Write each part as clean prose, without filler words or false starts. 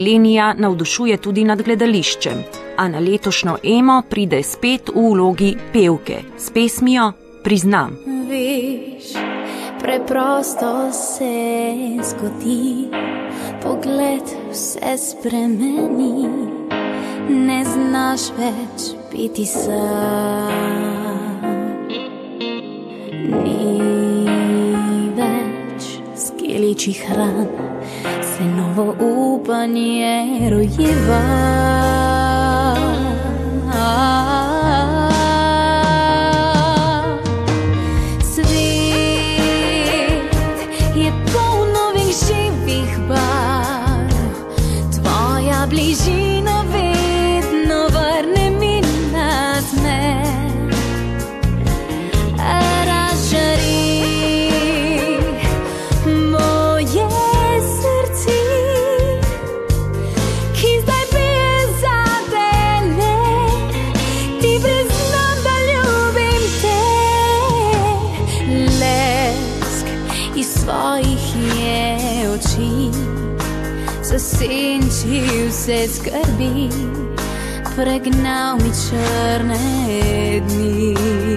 Lenija navdušuje tudi nad gledališčem, a na letošnjo Emo pride spet v vlogi pevke s pesmijo Priznam. Veš, preprosto se zgodi, pogled vse spremeni, ne znaš več biti sam. Ni več skeličih ran, se novo upanje rojeva. Bližina vedno vrne mi nasmeh, razžari moje srce, ki zdaj bije zadele. Ti priznam, da ljubim te, lesk iz svojih je oči zasenči vse skrbi, pregnal mi črne dni.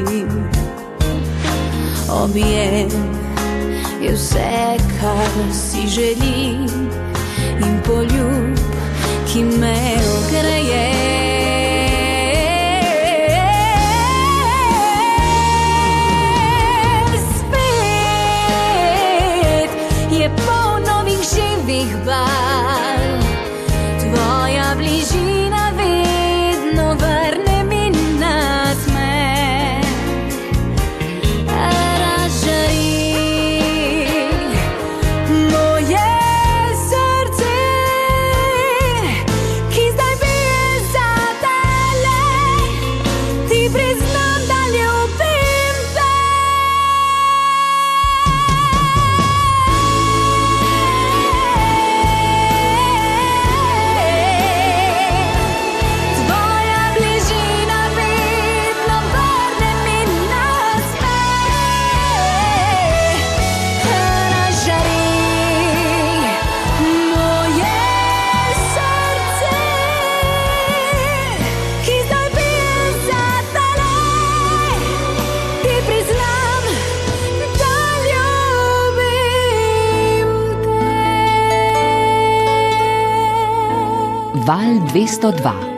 Objem je vse, kar si želim, in poljub, ki me ogreje. Svet je poln novih živih barv, tvoja bližina vedno vrne mi nasmeh, razžari moje srce, ki zdaj bije zadele. Ti priznam, da ljubim te. Val 202.